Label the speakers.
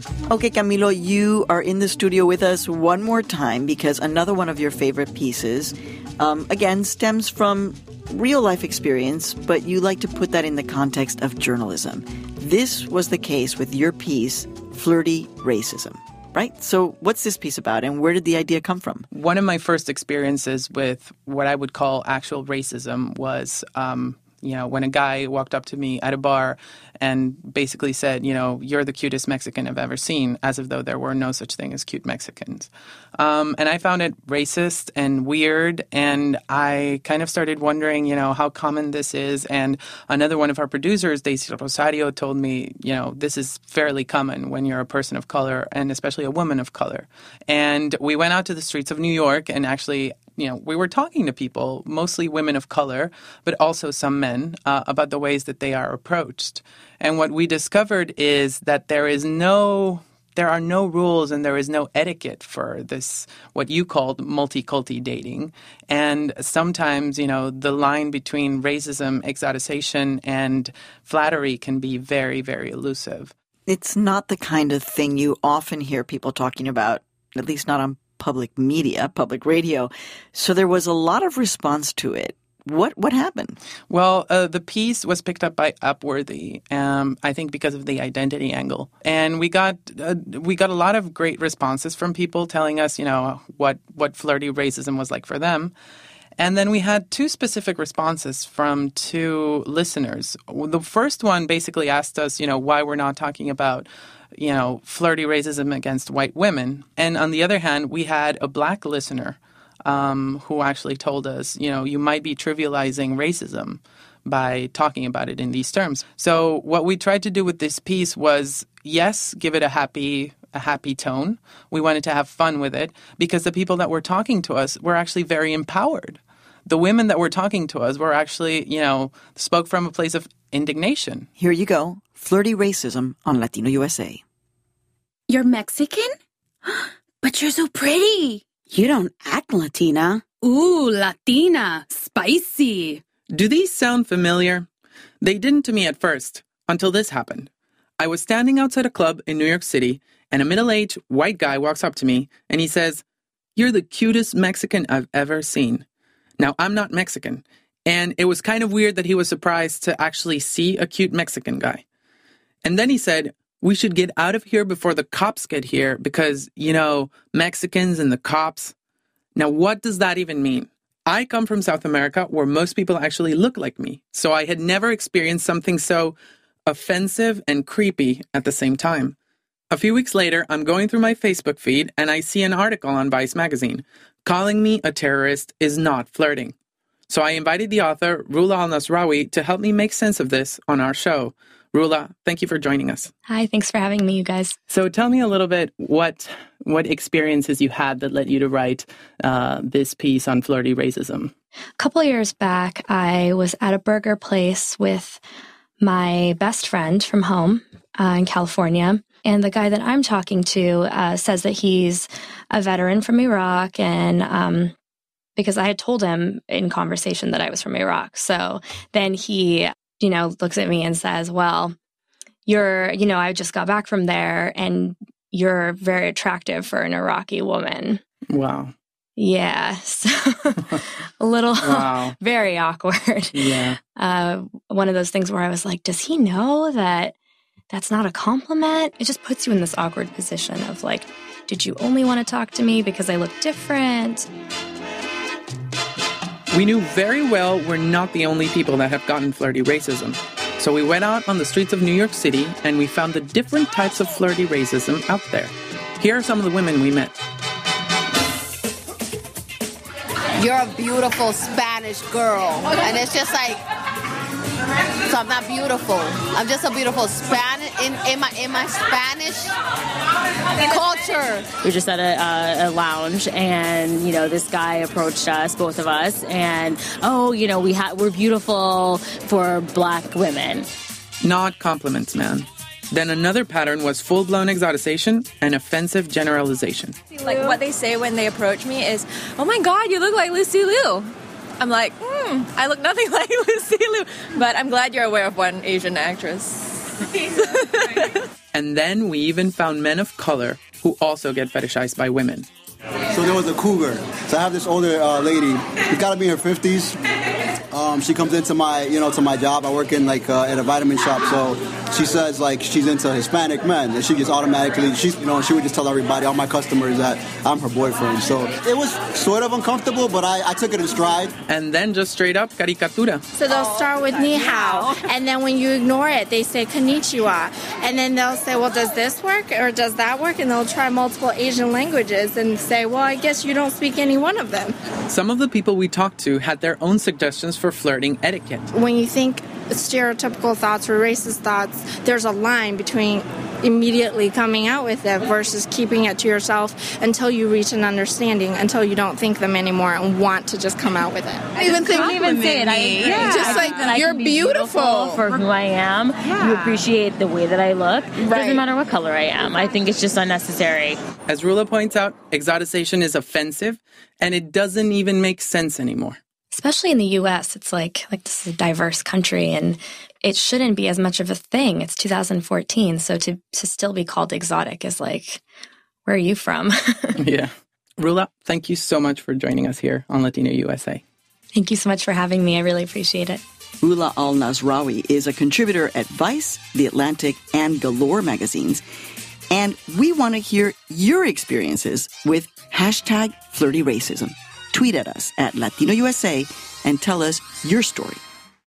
Speaker 1: Okay, Camilo, you are in the studio with us one more time because another one of your favorite pieces, again, stems from real-life experience, but you like to put that in the context of journalism. This was the case with your piece, Flirty Racism, right? So what's this piece about, and where did the idea come from?
Speaker 2: One of my first experiences with what I would call actual racism was when a guy walked up to me at a bar and basically said, you're the cutest Mexican I've ever seen, as if though there were no such thing as cute Mexicans. And I found it racist and weird, and I kind of started wondering, how common this is. And another one of our producers, Daisy Rosario, told me, this is fairly common when you're a person of color, and especially a woman of color. And we went out to the streets of New York and actually we were talking to people, mostly women of color, but also some men, about the ways that they are approached. And what we discovered is that there are no rules and there is no etiquette for this, what you called multiculti dating. And sometimes, the line between racism, exoticization, and flattery can be very, very elusive.
Speaker 1: It's not the kind of thing you often hear people talking about, at least not on public media, public radio. So there was a lot of response to it. What happened?
Speaker 2: Well, the piece was picked up by Upworthy, I think because of the identity angle. And we got a lot of great responses from people telling us, what flirty racism was like for them. And then we had two specific responses from two listeners. The first one basically asked us, why we're not talking about flirty racism against white women. And on the other hand, we had a black listener who actually told us, you might be trivializing racism by talking about it in these terms. So what we tried to do with this piece was, yes, give it a happy tone. We wanted to have fun with it because the people that were talking to us were actually very empowered. The women that were talking to us were actually, spoke from a place of indignation.
Speaker 1: Here you go. Flirty Racism on Latino USA.
Speaker 3: You're Mexican? But you're so pretty.
Speaker 4: You don't act Latina.
Speaker 3: Ooh, Latina. Spicy.
Speaker 2: Do these sound familiar? They didn't to me at first, until this happened. I was standing outside a club in New York City, and a middle-aged white guy walks up to me, and he says, "You're the cutest Mexican I've ever seen." Now, I'm not Mexican, and it was kind of weird that he was surprised to actually see a cute Mexican guy. And then he said, "We should get out of here before the cops get here because, Mexicans and the cops." Now, what does that even mean? I come from South America where most people actually look like me, so I had never experienced something so offensive and creepy at the same time. A few weeks later, I'm going through my Facebook feed and I see an article on Vice magazine. Calling me a terrorist is not flirting. So I invited the author, Rula Al-Nasrawi, to help me make sense of this on our show. Rula, thank you for joining us.
Speaker 5: Hi, thanks for having me, you guys.
Speaker 2: So tell me a little bit what experiences you had that led you to write this piece on flirty racism.
Speaker 5: A couple of years back, I was at a burger place with my best friend from home in California. And the guy that I'm talking to says that he's a veteran from Iraq, and because I had told him in conversation that I was from Iraq. So then he, looks at me and says, "Well, I just got back from there, and you're very attractive for an Iraqi woman."
Speaker 2: Wow.
Speaker 5: Yeah. So a little, wow. Very awkward.
Speaker 2: Yeah.
Speaker 5: One of those things where I was like, does he know that that's not a compliment? It just puts you in this awkward position of like, did you only want to talk to me because I look different?
Speaker 2: We knew very well we're not the only people that have gotten flirty racism. So we went out on the streets of New York City and we found the different types of flirty racism out there. Here are some of the women we met.
Speaker 6: You're a beautiful Spanish girl. And it's just like, so I'm not beautiful. I'm just a beautiful Spanish in my Spanish culture.
Speaker 4: We were just at a lounge, and this guy approached us, both of us, and we're beautiful for black women.
Speaker 2: Not compliments, man. Then another pattern was full-blown exoticization and offensive generalization.
Speaker 7: Like what they say when they approach me is, "Oh my God, you look like Lucy Liu." I'm like, I look nothing like Lucy Liu. But I'm glad you're aware of one Asian actress.
Speaker 2: And then we even found men of color who also get fetishized by women.
Speaker 8: So there was a cougar. So I have this older lady. She's got to be in her 50s. She comes into my, to my job. I work in at a vitamin shop. So she says she's into Hispanic men, and she just automatically, she would just tell everybody, all my customers, that I'm her boyfriend. So it was sort of uncomfortable, but I took it in stride.
Speaker 2: And then just straight up caricatura.
Speaker 9: So they'll start with ni hao, and then when you ignore it, they say konnichiwa, and then they'll say, well, does this work or does that work? And they'll try multiple Asian languages and say, well, I guess you don't speak any one of them.
Speaker 2: Some of the people we talked to had their own suggestions for flirting etiquette.
Speaker 9: When you think stereotypical thoughts or racist thoughts, there's a line between immediately coming out with them versus keeping it to yourself until you reach an understanding, until you don't think them anymore and want to just come out with it.
Speaker 4: I even say it. I agree.
Speaker 9: Yeah, just
Speaker 4: that
Speaker 9: you're beautiful
Speaker 4: for who I am. Yeah. You appreciate the way that I look. Right. Doesn't matter what color I am. I think it's just unnecessary.
Speaker 2: As Rula points out, exoticization is offensive, and it doesn't even make sense anymore.
Speaker 5: Especially in the U.S., it's like this is a diverse country, and it shouldn't be as much of a thing. It's 2014, so to still be called exotic is like, where are you from?
Speaker 2: Yeah. Rula, thank you so much for joining us here on Latino USA.
Speaker 5: Thank you so much for having me. I really appreciate it.
Speaker 1: Rula Al-Nasrawi is a contributor at Vice, The Atlantic, and Galore magazines. And we want to hear your experiences with #FlirtyRacism. Tweet at us at Latino USA and tell us your story.